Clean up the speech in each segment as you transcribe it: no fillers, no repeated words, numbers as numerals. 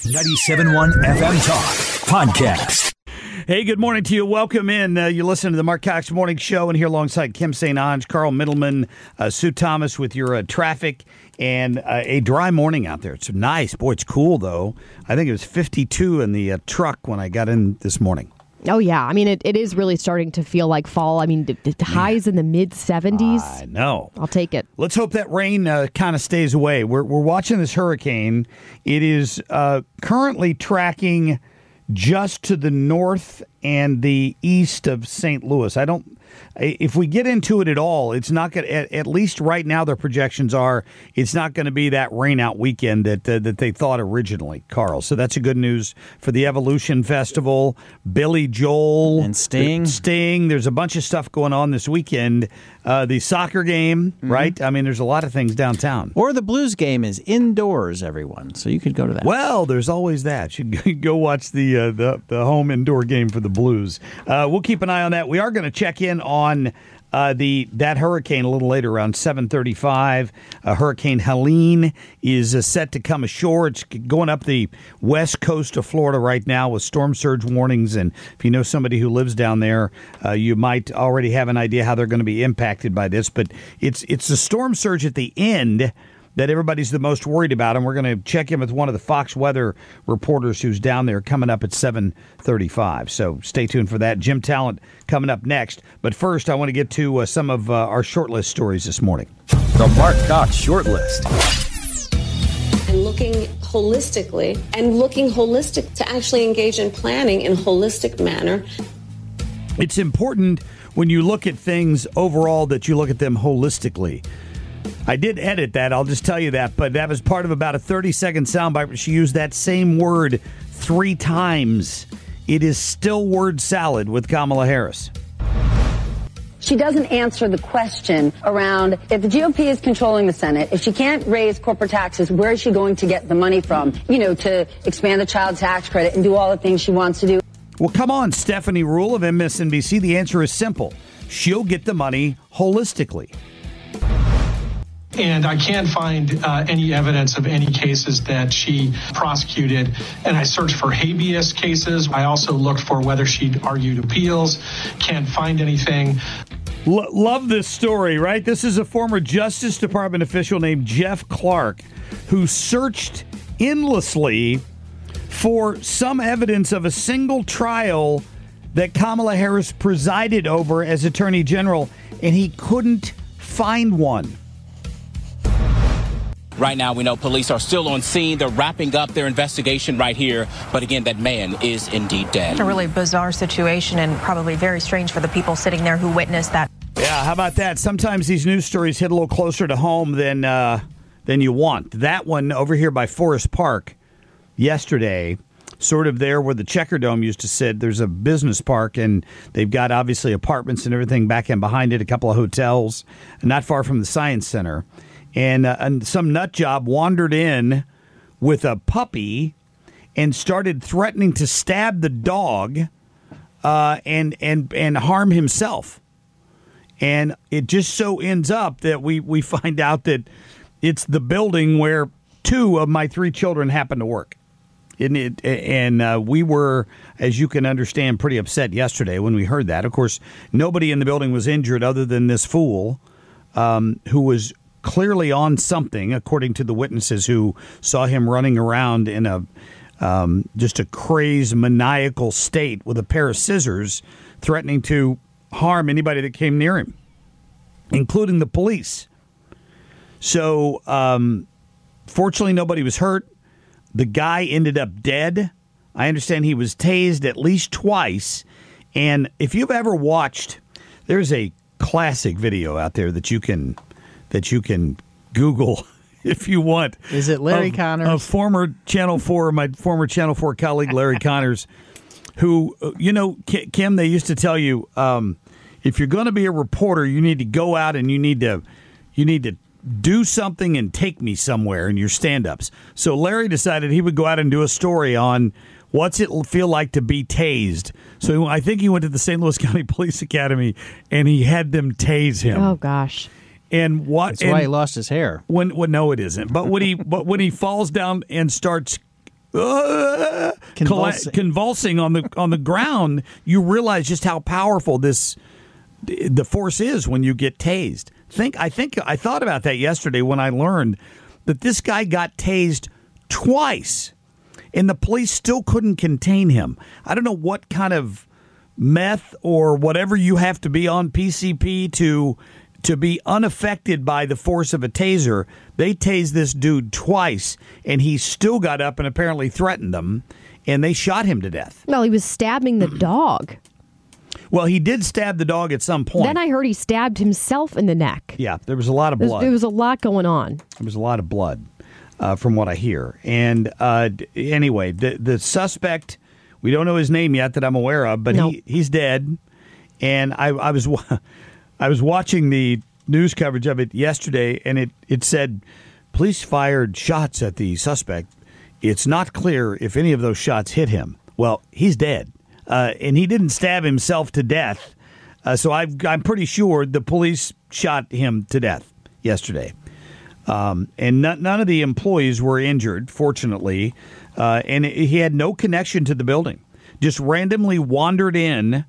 97.1 FM Talk Podcast. Hey, good morning to you. Welcome in. You listen to the Mark Cox Morning Show, and here alongside Kim St. Onge, Carl Middleman, Sue Thomas with your traffic, and a dry morning out there. It's nice. Boy, it's cool, though. I think it was 52 in the truck when I got in this morning. Oh, yeah. I mean, it is really starting to feel like fall. I mean, the highs in the mid-70s. I know. I'll take it. Let's hope that rain kind of stays away. We're watching this hurricane. It is currently tracking just to the north and the east of St. Louis. If we get into it at all, it's not going to, at least right now their projections are, it's not going to be that rain out weekend that they thought originally, Carl. So that's a good news for the Evolution Festival, Billy Joel. And Sting. There's a bunch of stuff going on this weekend. The soccer game, right? I mean, there's a lot of things downtown. Or the Blues game is indoors, everyone. So you could go to that. Well, there's always that. You should go watch the home indoor game for the Blues. We'll keep an eye on that. We are going to check in on that hurricane a little later, around 7:35. Hurricane Helene is set to come ashore. It's going up the west coast of Florida right now with storm surge warnings. And if you know somebody who lives down there, you might already have an idea how they're going to be impacted by this. But it's the storm surge at the end that everybody's the most worried about, and we're going to check in with one of the Fox weather reporters who's down there coming up at 7:35. So stay tuned for that. Jim Talent coming up next. But first, I want to get to some of our shortlist stories this morning. The Mark Cox Shortlist. And looking holistic to actually engage in planning in a holistic manner. It's important when you look at things overall that you look at them holistically. I did edit that, I'll just tell you that, but that was part of about a 30-second soundbite where she used that same word 3 times. It is still word salad with Kamala Harris. She doesn't answer the question around if the GOP is controlling the Senate, if she can't raise corporate taxes, where is she going to get the money from, to expand the child tax credit and do all the things she wants to do? Well, come on, Stephanie Ruhle of MSNBC. The answer is simple. She'll get the money holistically. And I can't find any evidence of any cases that she prosecuted. And I searched for habeas cases. I also looked for whether she'd argued appeals. Can't find anything. Love this story, right? This is a former Justice Department official named Jeff Clark who searched endlessly for some evidence of a single trial that Kamala Harris presided over as Attorney General, and he couldn't find one. Right now, we know police are still on scene. They're wrapping up their investigation right here. But again, that man is indeed dead. A really bizarre situation and probably very strange for the people sitting there who witnessed that. Yeah, how about that? Sometimes these news stories hit a little closer to home than you want. That one over here by Forest Park yesterday, sort of there where the Checker Dome used to sit. There's a business park, and they've got obviously apartments and everything back in behind it, a couple of hotels, not far from the Science Center. And some nut job wandered in with a puppy and started threatening to stab the dog and harm himself. And it just so ends up that we find out that it's the building where 2 of my 3 children happen to work. And we were, as you can understand, pretty upset yesterday when we heard that. Of course, nobody in the building was injured other than this fool who was clearly on something, according to the witnesses who saw him running around in a just a crazed, maniacal state with a pair of scissors, threatening to harm anybody that came near him, including the police. So, fortunately, nobody was hurt. The guy ended up dead. I understand he was tased at least twice. And if you've ever watched, there's a classic video out there that you can Google if you want. Is it Larry Connors? A former Channel 4, my former Channel 4 colleague, Larry Connors, who, Kim, they used to tell you, if you're going to be a reporter, you need to go out and you need to do something and take me somewhere in your stand-ups. So Larry decided he would go out and do a story on what's it feel like to be tased. So I think he went to the St. Louis County Police Academy and he had them tase him. Oh, gosh. And that's why he lost his hair. No, it isn't. But when he falls down and starts convulsing on the ground, you realize just how powerful the force is when you get tased. I thought about that yesterday when I learned that this guy got tased twice, and the police still couldn't contain him. I don't know what kind of meth or whatever you have to be on PCP to be unaffected by the force of a taser. They tased this dude twice, and he still got up and apparently threatened them, and they shot him to death. Well, he was stabbing the dog. Well, he did stab the dog at some point. Then I heard he stabbed himself in the neck. Yeah, there was a lot of blood. There was a lot going on. There was a lot of blood, from what I hear. And anyway, the suspect, we don't know his name yet that I'm aware of, but he's dead. And I was watching the news coverage of it yesterday, and it said police fired shots at the suspect. It's not clear if any of those shots hit him. Well, he's dead. And he didn't stab himself to death. So I'm pretty sure the police shot him to death yesterday. And none of the employees were injured, fortunately. And he had no connection to the building. Just randomly wandered in.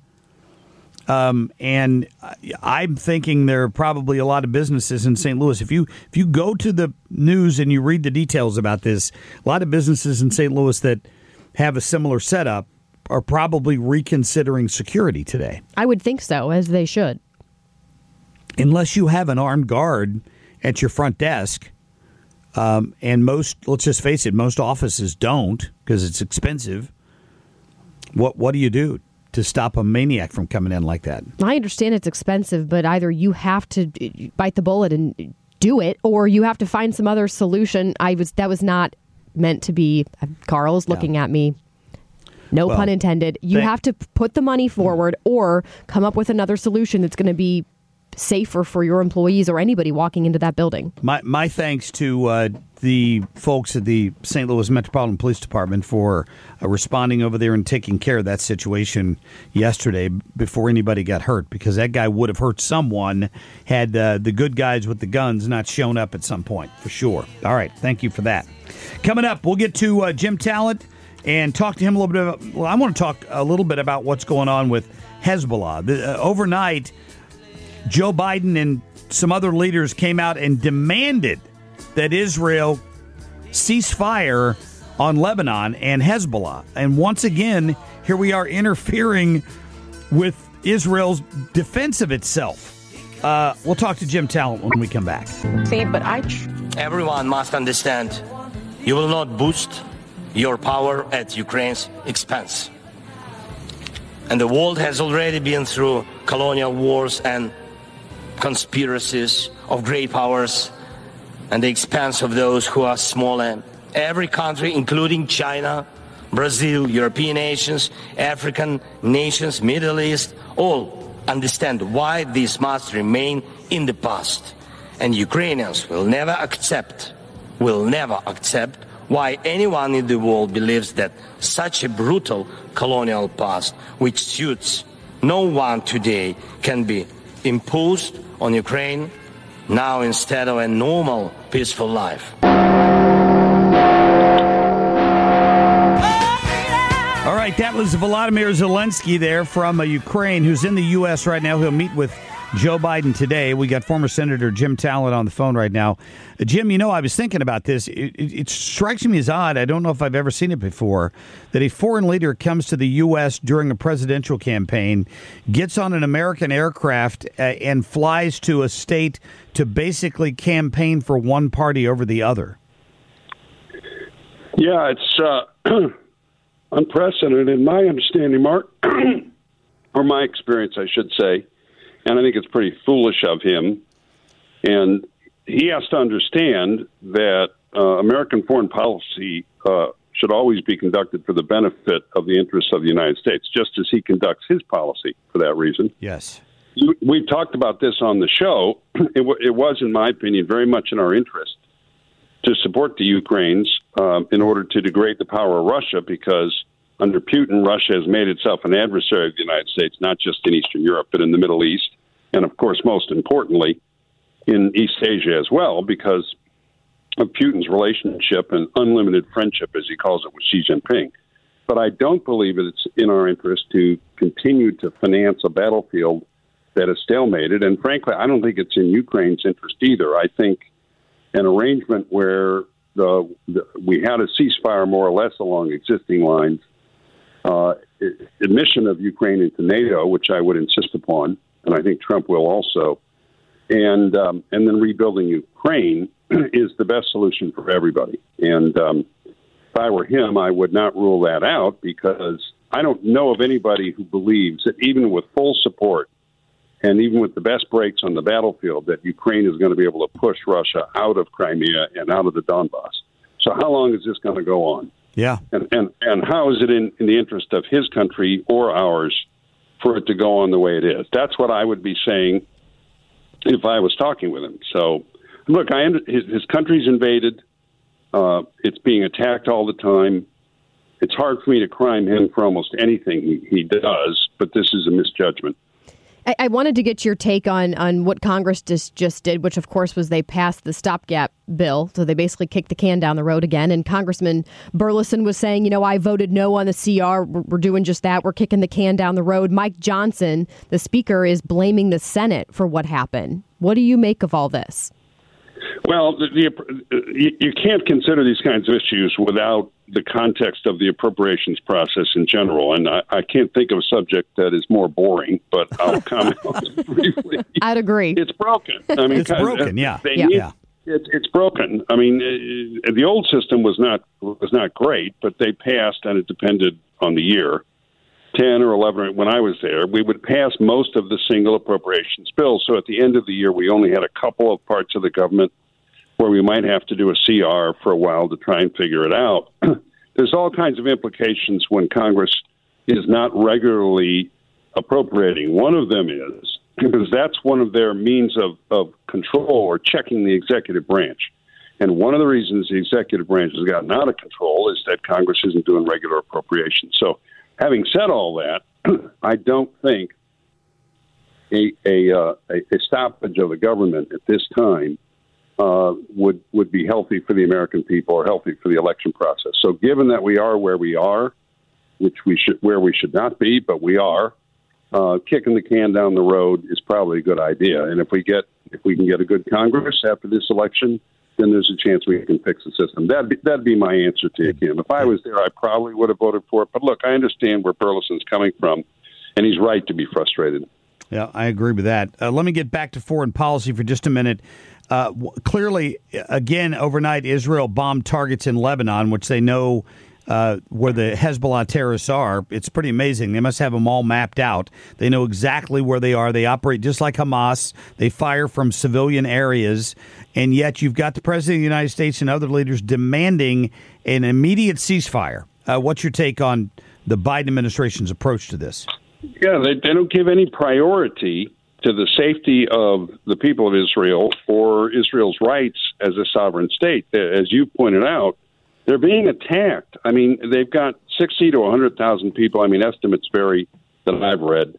And I'm thinking there are probably a lot of businesses in St. Louis. If you go to the news and you read the details about this, a lot of businesses in St. Louis that have a similar setup are probably reconsidering security today. I would think so, as they should. Unless you have an armed guard at your front desk, and let's just face it, most offices don't because it's expensive. What do you do to stop a maniac from coming in like that? I understand it's expensive, but either you have to bite the bullet and do it, or you have to find some other solution. That was not meant to be. Carl's looking at me. No pun intended. You have to put the money forward or come up with another solution that's going to be safer for your employees or anybody walking into that building. My thanks to the folks at the St. Louis Metropolitan Police Department for responding over there and taking care of that situation yesterday before anybody got hurt, because that guy would have hurt someone had the good guys with the guns not shown up at some point, for sure. All right, thank you for that. Coming up, we'll get to Jim Talent and talk to him a little bit about, I want to talk a little bit about what's going on with Hezbollah. Overnight, Joe Biden and some other leaders came out and demanded that Israel cease fire on Lebanon and Hezbollah. And once again, here we are interfering with Israel's defense of itself. We'll talk to Jim Talent when we come back. Everyone must understand, you will not boost your power at Ukraine's expense. And the world has already been through colonial wars and conspiracies of great powers and the expense of those who are smaller. Every country, including China, Brazil, European nations, African nations, Middle East, all understand why this must remain in the past. And Ukrainians will never accept why anyone in the world believes that such a brutal colonial past, which suits no one today, can be imposed on Ukraine now instead of a normal, peaceful life. All right, that was Volodymyr Zelensky there from Ukraine, who's in the U.S. right now. He'll meet with Joe Biden today. We got former Senator Jim Talent on the phone right now. Jim, I was thinking about this. It strikes me as odd. I don't know if I've ever seen it before, that a foreign leader comes to the U.S. during a presidential campaign, gets on an American aircraft, and flies to a state to basically campaign for one party over the other. Yeah, it's unprecedented in my understanding, Mark, or my experience, I should say. And I think it's pretty foolish of him. And he has to understand that American foreign policy should always be conducted for the benefit of the interests of the United States, just as he conducts his policy for that reason. Yes. We've talked about this on the show. It was, in my opinion, very much in our interest to support the Ukrainians in order to degrade the power of Russia, because under Putin, Russia has made itself an adversary of the United States, not just in Eastern Europe, but in the Middle East, and, of course, most importantly, in East Asia as well, because of Putin's relationship and unlimited friendship, as he calls it, with Xi Jinping. But I don't believe it's in our interest to continue to finance a battlefield that is stalemated. And frankly, I don't think it's in Ukraine's interest either. I think an arrangement where we had a ceasefire more or less along existing lines, admission of Ukraine into NATO, which I would insist upon, and I think Trump will also, and then rebuilding Ukraine is the best solution for everybody. And if I were him, I would not rule that out, because I don't know of anybody who believes that even with full support and even with the best breaks on the battlefield, that Ukraine is going to be able to push Russia out of Crimea and out of the Donbass. So how long is this going to go on? Yeah. And how is it in the interest of his country or ours for it to go on the way it is? That's what I would be saying if I was talking with him. So, look, his country's invaded. It's being attacked all the time. It's hard for me to crime him for almost anything he does, but this is a misjudgment. I wanted to get your take on what Congress just did, which, of course, was they passed the stopgap bill. So they basically kicked the can down the road again. And Congressman Burleson was saying, I voted no on the CR. We're doing just that. We're kicking the can down the road. Mike Johnson, the speaker, is blaming the Senate for what happened. What do you make of all this? Well, you can't consider these kinds of issues without the context of the appropriations process in general. And I can't think of a subject that is more boring, but I'll comment on it briefly. I'd agree. It's broken. I mean, it's broken, yeah. It's broken. I mean, the old system was not great, but they passed, and it depended on the year. 10 or 11, when I was there, we would pass most of the single appropriations bills. So at the end of the year, we only had a couple of parts of the government where we might have to do a CR for a while to try and figure it out. There's all kinds of implications when Congress is not regularly appropriating. One of them is, because that's one of their means of control or checking the executive branch. And one of the reasons the executive branch has gotten out of control is that Congress isn't doing regular appropriations. So having said all that, I don't think a stoppage of the government at this time would be healthy for the American people or healthy for the election process. So given that we are where we are, where we should not be, but we are, kicking the can down the road is probably a good idea. And if we can get a good Congress after this election, then there's a chance we can fix the system. That'd be my answer to you, Kim. If I was there, I probably would have voted for it. But look, I understand where Burleson's coming from, and he's right to be frustrated. Yeah, I agree with that. Let me get back to foreign policy for just a minute. Clearly, again, overnight, Israel bombed targets in Lebanon, which they know where the Hezbollah terrorists are. It's pretty amazing. They must have them all mapped out. They know exactly where they are. They operate just like Hamas. They fire from civilian areas. And yet you've got the President of the United States and other leaders demanding an immediate ceasefire. What's your take on the Biden administration's approach to this? Yeah, they don't give any priority to the safety of the people of Israel or Israel's rights as a sovereign state. As you pointed out, they're being attacked. I mean, they've got 60 to 100,000 people, I mean, estimates vary that I've read,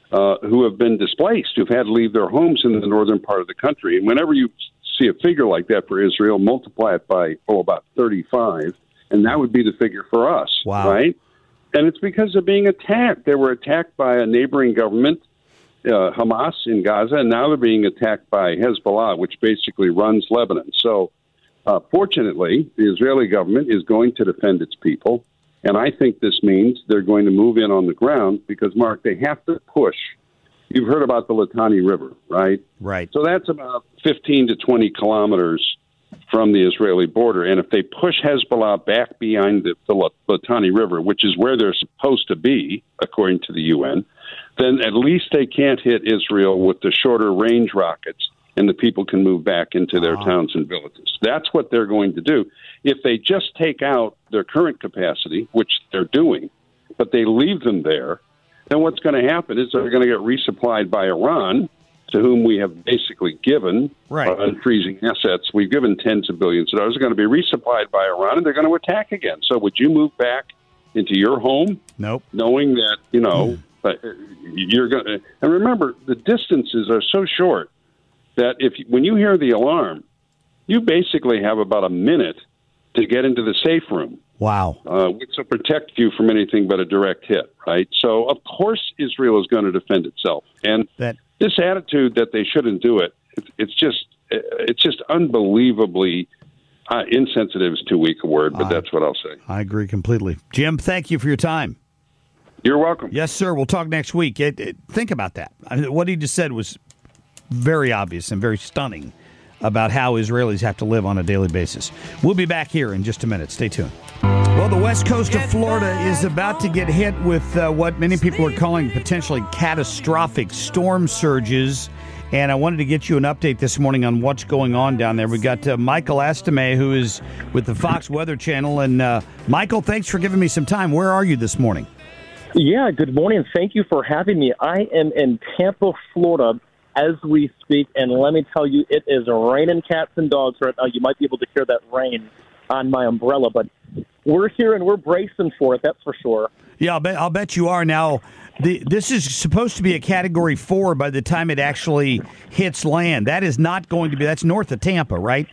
who have been displaced, who've had to leave their homes in the northern part of the country. And whenever you see a figure like that for Israel, multiply it by, about 35, and that would be the figure for us, right? And it's because they're being attacked. They were attacked by a neighboring government, Hamas in Gaza, and now they're being attacked by Hezbollah, which basically runs Lebanon. So fortunately, the Israeli government is going to defend its people, and I think this means they're going to move in on the ground because, Mark, they have to push. You've heard about the Litani River, right? Right. So that's about 15 to 20 kilometers from the Israeli border. And if they push Hezbollah back behind the Litani River, which is where they're supposed to be, according to the UN, then at least they can't hit Israel with the shorter range rockets, and the people can move back into their towns and villages. That's what they're going to do. If they just take out their current capacity, which they're doing, but they leave them there, then what's going to happen is they're going to get resupplied by Iran, to whom we have basically given unfreezing assets. We've given tens of billions of dollars. They're going to be resupplied by Iran, and they're going to attack again. So would you move back into your home? Nope. Knowing that, you're going to... And remember, the distances are so short that when you hear the alarm, you basically have about a minute to get into the safe room. Wow. Which will protect you from anything but a direct hit, right? So, of course, Israel is going to defend itself. And this attitude that they shouldn't do it, it's just unbelievably insensitive is too weak a word, but that's what I'll say. I agree completely. Jim, thank you for your time. You're welcome. Yes, sir. We'll talk next week. Think about that. I mean, what he just said was very obvious and very stunning about how Israelis have to live on a daily basis. We'll be back here in just a minute. Stay tuned. Well, the west coast of Florida is about to get hit with what many people are calling potentially catastrophic storm surges. And I wanted to get you an update this morning on what's going on down there. We got Michael Astame, who is with the Fox Weather Channel. And Michael, thanks for giving me some time. Where are you this morning? Yeah, good morning. Thank you for having me. I am in Tampa, Florida, as we speak, and let me tell you, it is raining cats and dogs right now. You might be able to hear that rain on my umbrella, but we're here and we're bracing for it, that's for sure. Yeah, I'll bet you are. Now, this is supposed to be a Category 4 by the time it actually hits land. That is not going to be, that's north of Tampa, right?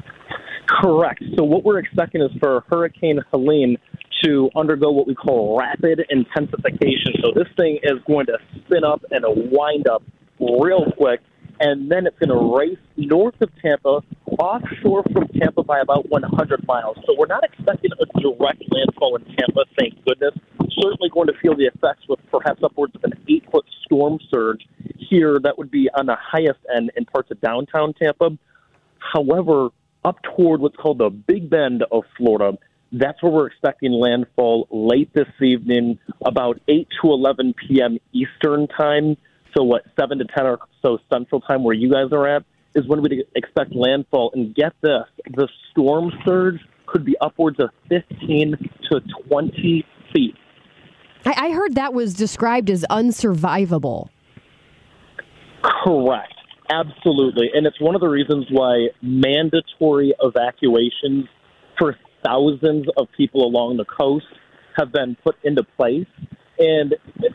Correct. So what we're expecting is for Hurricane Helene to undergo what we call rapid intensification. So this thing is going to spin up and wind up real quick, and then it's going to race north of Tampa, offshore from Tampa by about 100 miles. So we're not expecting a direct landfall in Tampa, thank goodness. Certainly going to feel the effects with perhaps upwards of an 8-foot storm surge here that would be on the highest end in parts of downtown Tampa. However, up toward what's called the Big Bend of Florida, that's where we're expecting landfall late this evening, about 8 to 11 p.m. Eastern time. So 7 to 10 or so Central time where you guys are at is when we'd expect landfall. And get this, the storm surge could be upwards of 15 to 20 feet. I heard that was described as unsurvivable. Correct. Absolutely. And it's one of the reasons why mandatory evacuations for thousands of people along the coast have been put into place. And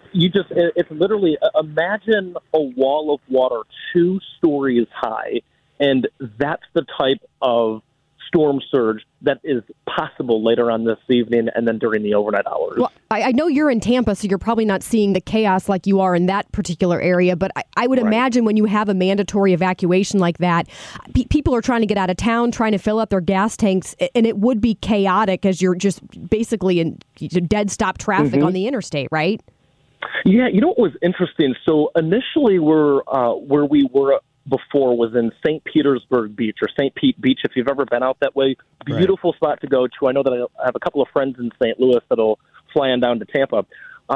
it's literally, imagine a wall of water 2 stories high, and that's the type of storm surge that is possible later on this evening and then during the overnight hours. Well, I know you're in Tampa, so you're probably not seeing the chaos like you are in that particular area, but I would imagine when you have a mandatory evacuation like that, people are trying to get out of town, trying to fill up their gas tanks, and it would be chaotic as you're just basically in dead stop traffic on the interstate, right? Yeah, you know what was interesting? So initially where we were before was in St. Petersburg Beach, or St. Pete Beach, if you've ever been out that way. Beautiful spot to go to. I know that I have a couple of friends in St. Louis that'll fly on down to Tampa.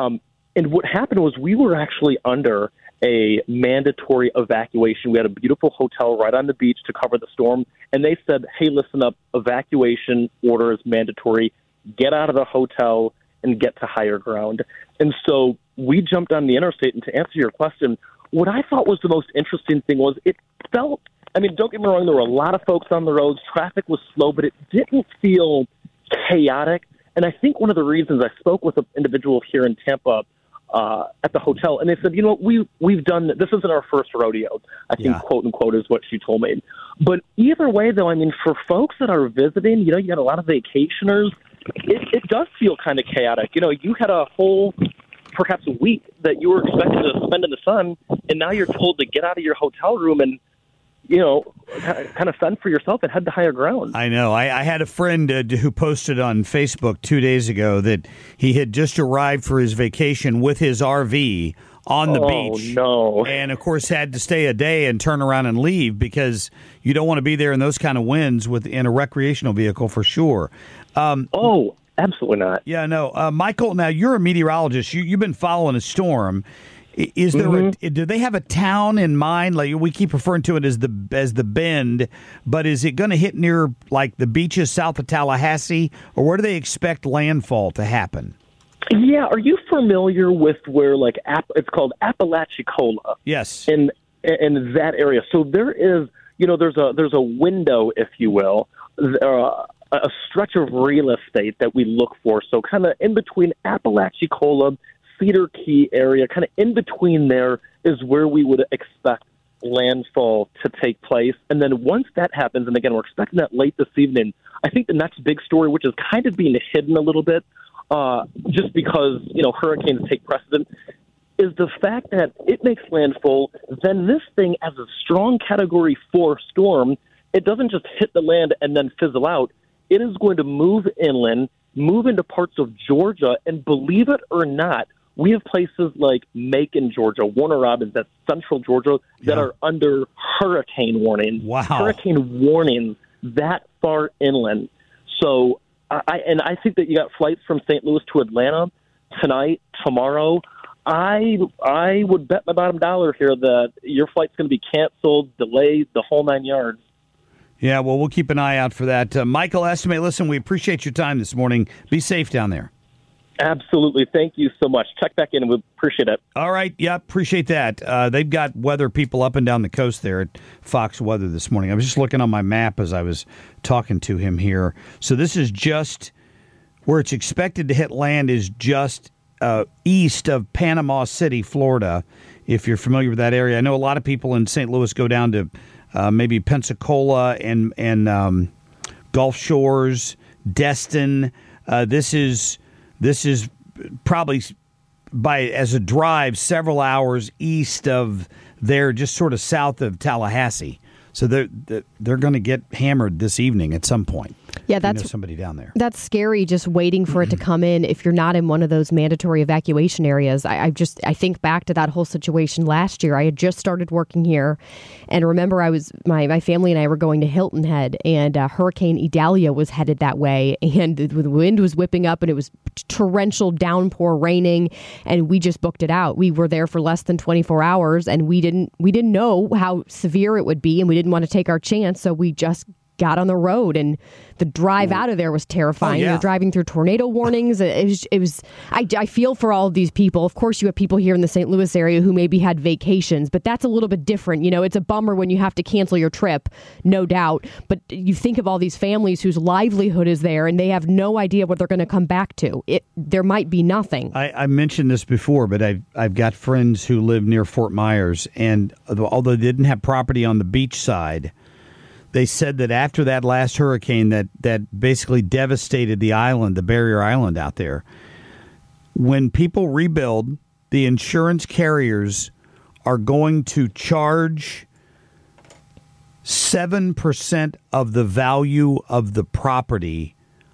And what happened was we were actually under a mandatory evacuation. We had a beautiful hotel right on the beach to cover the storm, and they said, hey, listen up, evacuation order is mandatory. Get out of the hotel and get to higher ground. And so we jumped on the interstate, and to answer your question, what I thought was the most interesting thing was it felt, I mean, don't get me wrong, there were a lot of folks on the roads. Traffic was slow, but it didn't feel chaotic. And I think one of the reasons I spoke with an individual here in Tampa at the hotel, and they said, you know, we've done, this isn't our first rodeo, I think, quote unquote, is what she told me. But either way, though, I mean, for folks that are visiting, you know, you got a lot of vacationers, it does feel kind of chaotic. You know, you had a whole perhaps a week that you were expected to spend in the sun, and now you're told to get out of your hotel room and, you know, kind of fend for yourself and head to higher ground. I know. I had a friend who posted on Facebook 2 days ago that he had just arrived for his vacation with his RV on the beach. No. And, of course, had to stay a day and turn around and leave because you don't want to be there in those kind of winds in a recreational vehicle for sure. Absolutely not. Yeah, no. Michael, now you're a meteorologist. You've been following a storm. Is there do they have a town in mind? Like we keep referring to it as the Bend, but is it going to hit near like the beaches south of Tallahassee, or where do they expect landfall to happen? Yeah, are you familiar with where like it's called Apalachicola? Yes. In that area. So there is, you know, there's a window, if you will, a stretch of real estate that we look for. So kind of in between Apalachicola, Cedar Key area, kind of in between there is where we would expect landfall to take place. And then once that happens, and again, we're expecting that late this evening, I think the next big story, which is kind of being hidden a little bit, just because, hurricanes take precedent, is the fact that it makes landfall, then this thing as a strong Category 4 storm, it doesn't just hit the land and then fizzle out. It is going to move inland, move into parts of Georgia, and believe it or not, we have places like Macon, Georgia, Warner Robins, that's central Georgia, that are under hurricane warnings. Wow. Hurricane warnings that far inland. So, I think that you got flights from St. Louis to Atlanta tonight, tomorrow. I would bet my bottom dollar here that your flight's going to be canceled, delayed, the whole 9 yards. Yeah, well, we'll keep an eye out for that. Michael Estimate, listen, we appreciate your time this morning. Be safe down there. Absolutely. Thank you so much. Check back in, and we appreciate it. All right. Yeah, appreciate that. They've got weather people up and down the coast there at Fox Weather this morning. I was just looking on my map as I was talking to him here. So this is just where it's expected to hit land is just east of Panama City, Florida, if you're familiar with that area. I know a lot of people in St. Louis go down to maybe Pensacola and Gulf Shores, Destin. This is probably as a drive several hours east of there, just sort of south of Tallahassee. So they're going to get hammered this evening at some point. Yeah, that's somebody down there. That's scary, just waiting for it to come in if you're not in one of those mandatory evacuation areas. I think back to that whole situation last year. I had just started working here, and remember my family and I were going to Hilton Head, and Hurricane Idalia was headed that way, and the wind was whipping up, and it was torrential downpour raining, and we just booked it out. We were there for less than 24 hours, and we didn't know how severe it would be, and we didn't want to take our chance, so we just got on the road, and the drive out of there was terrifying. You're driving through tornado warnings. It was. I feel for all of these people. Of course, you have people here in the St. Louis area who maybe had vacations, but that's a little bit different. It's a bummer when you have to cancel your trip, no doubt. But you think of all these families whose livelihood is there, and they have no idea what they're going to come back to. There might be nothing. I mentioned this before, but I've got friends who live near Fort Myers, and although they didn't have property on the beach side, they said that after that last hurricane that basically devastated the island, the barrier island out there, when people rebuild, the insurance carriers are going to charge 7% of the value of the property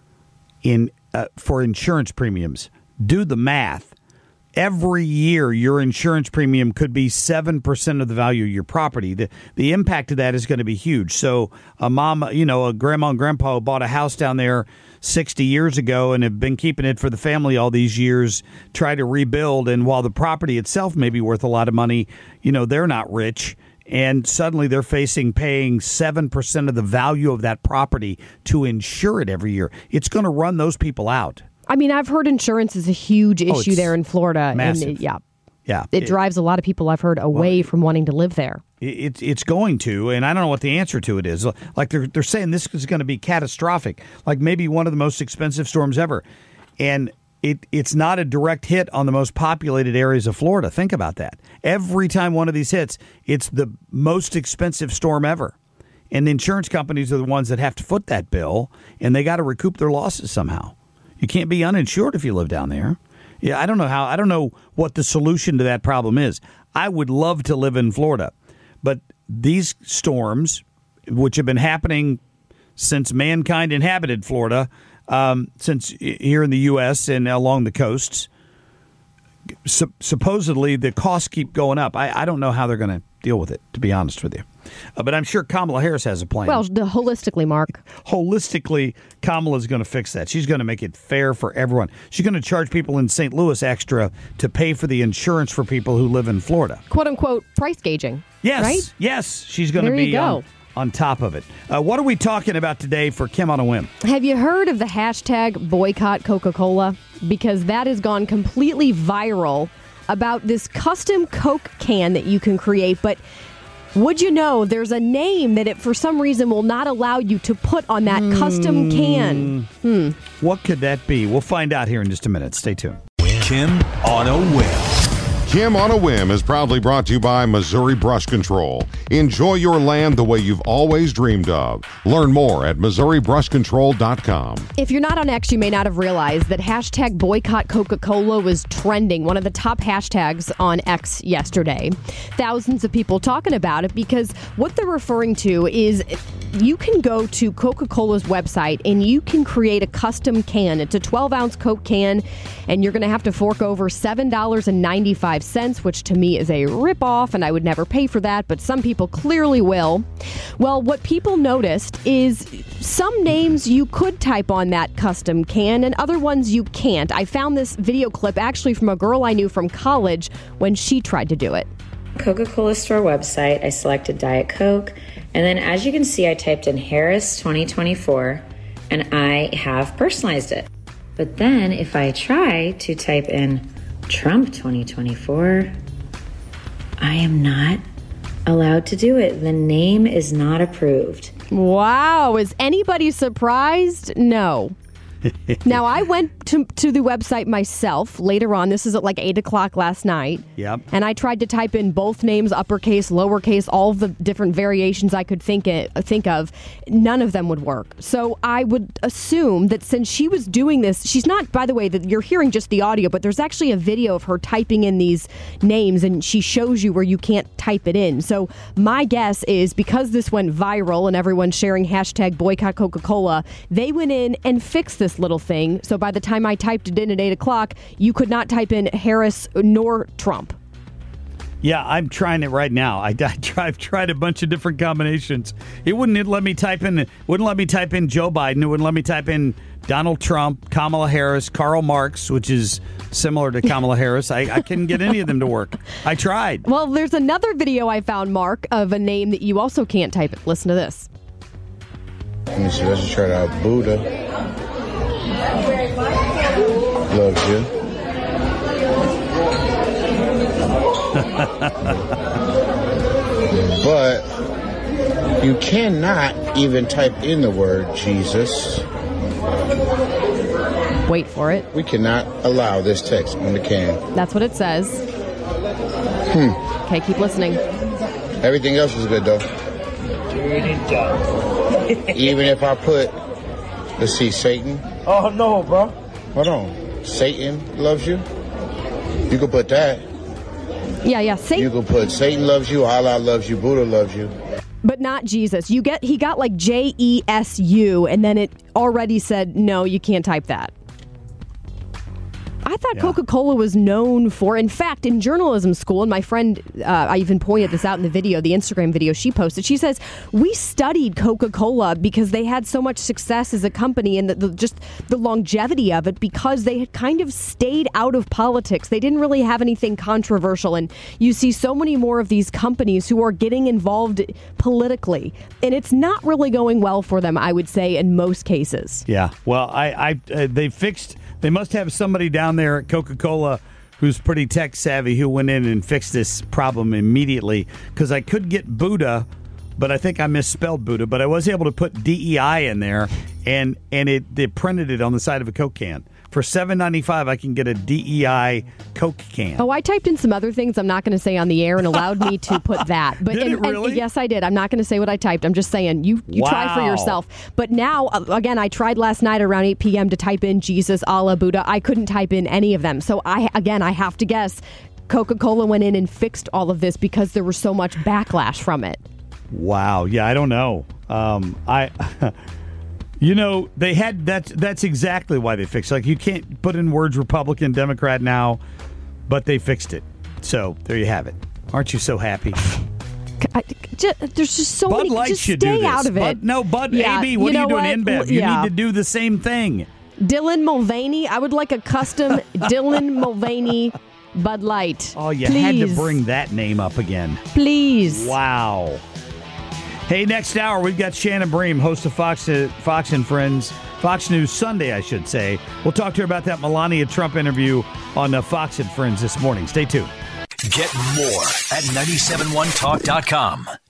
for insurance premiums. Do the math. Every year, your insurance premium could be 7% of the value of your property. The impact of that is going to be huge. So a grandma and grandpa bought a house down there 60 years ago and have been keeping it for the family all these years, try to rebuild. And while the property itself may be worth a lot of money, they're not rich. And suddenly they're paying 7% of the value of that property to insure it every year. It's going to run those people out. I mean, I've heard insurance is a huge issue there in Florida. Massive. And it drives a lot of people, I've heard, away from wanting to live there. It's going to, and I don't know what the answer to it is. Like they're saying this is going to be catastrophic, like maybe one of the most expensive storms ever. And it's not a direct hit on the most populated areas of Florida. Think about that. Every time one of these hits, it's the most expensive storm ever. And the insurance companies are the ones that have to foot that bill, and they got to recoup their losses somehow. You can't be uninsured if you live down there. Yeah, I don't know what the solution to that problem is. I would love to live in Florida, but these storms, which have been happening since mankind inhabited Florida, since here in the U.S. and along the coasts, supposedly the costs keep going up. I don't know how they're going to deal with it, to be honest with you. But I'm sure Kamala Harris has a plan. Well, holistically, Mark. Holistically, Kamala's going to fix that. She's going to make it fair for everyone. She's going to charge people in St. Louis extra to pay for the insurance for people who live in Florida. Quote, unquote, price gauging. Yes, right? Yes. She's going to be on top of it. What are we talking about today for Kim on a Whim? Have you heard of the hashtag boycott Coca-Cola? Because that has gone completely viral about this custom Coke can that you can create, but would you know there's a name that it for some reason will not allow you to put on that custom can? What could that be? We'll find out here in just a minute. Stay tuned. Kim on a Whim. Kim on a Whim is proudly brought to you by Missouri Brush Control. Enjoy your land the way you've always dreamed of. Learn more at MissouriBrushControl.com. If you're not on X, you may not have realized that hashtag boycott Coca-Cola was trending, one of the top hashtags on X yesterday. Thousands of people talking about it because what they're referring to is you can go to Coca-Cola's website and you can create a custom can. It's a 12-ounce Coke can, and you're going to have to fork over $7.95, which to me is a ripoff, and I would never pay for that, but some people clearly will. Well, what people noticed is some names you could type on that custom can and other ones you can't. I found this video clip actually from a girl I knew from college when she tried to do it. Coca-Cola store website, I selected Diet Coke, and then as you can see, I typed in Harris 2024, and I have personalized it. But then if I try to type in Trump 2024, I am not allowed to do it. The name is not approved. Wow. Is anybody surprised? No. Now, I went to the website myself later on. This is at like 8 o'clock last night. Yep. And I tried to type in both names, uppercase, lowercase, all of the different variations I could think of. None of them would work. So I would assume that since she was doing this, she's not, by the way, that you're hearing just the audio, but there's actually a video of her typing in these names, and she shows you where you can't type it in. So my guess is because this went viral and everyone's sharing hashtag boycott Coca-Cola, they went in and fixed this little thing. So by the time I typed it in at 8 o'clock, you could not type in Harris nor Trump. Yeah, I'm trying it right now. I've tried a bunch of different combinations. It wouldn't let me type in Joe Biden. It wouldn't let me type in Donald Trump, Kamala Harris, Karl Marx, which is similar to Kamala Harris. I couldn't get any of them to work. I tried. Well, there's another video I found, Mark, of a name that you also can't type it. Listen to this. Let me see. Let's just try it out. Buddha. Loves you. But you cannot even type in the word Jesus. Wait for it. We cannot allow this text on the can. That's what it says. Okay, keep listening. Everything else is good, though. Even if I put, let's see, Satan. Oh, no, bro. Hold on. Satan loves you? You could put that. Yeah, Satan. You could put Satan loves you, Allah loves you, Buddha loves you. But not Jesus. He got like JESU, and then it already said, no, you can't type that. I thought Coca-Cola was known for, in fact, in journalism school, and my friend, I even pointed this out in the video, the Instagram video she posted, she says, we studied Coca-Cola because they had so much success as a company and just the longevity of it because they had kind of stayed out of politics. They didn't really have anything controversial, and you see so many more of these companies who are getting involved politically, and it's not really going well for them, I would say, in most cases. Yeah, well, they must have somebody down there at Coca-Cola who's pretty tech savvy who went in and fixed this problem immediately, because I could get Buddha, but I think I misspelled Buddha, but I was able to put DEI in there, and they printed it on the side of a Coke can. For $7.95, I can get a DEI Coke can. Oh, I typed in some other things I'm not going to say on the air and allowed me to put that. But Did it really? And yes, I did. I'm not going to say what I typed. I'm just saying you try for yourself. But now, again, I tried last night around 8 p.m. to type in Jesus, Allah, Buddha. I couldn't type in any of them. So, I have to guess Coca-Cola went in and fixed all of this because there was so much backlash from it. Wow. Yeah, I don't know. You know, they had that's exactly why they fixed it. Like, you can't put in words Republican, Democrat now, but they fixed it. So there you have it. Aren't you so happy? There's just so Bud many. Light just should stay do this. out of it. AB, what are you doing in InBev? You need to do the same thing. Dylan Mulvaney. I would like a custom Dylan Mulvaney Bud Light. Oh, you Please. had to bring that name up again. Please. Wow. Hey, next hour, we've got Shannon Bream, host of Fox and Friends, Fox News Sunday, I should say. We'll talk to her about that Melania Trump interview on Fox and Friends this morning. Stay tuned. Get more at 971talk.com.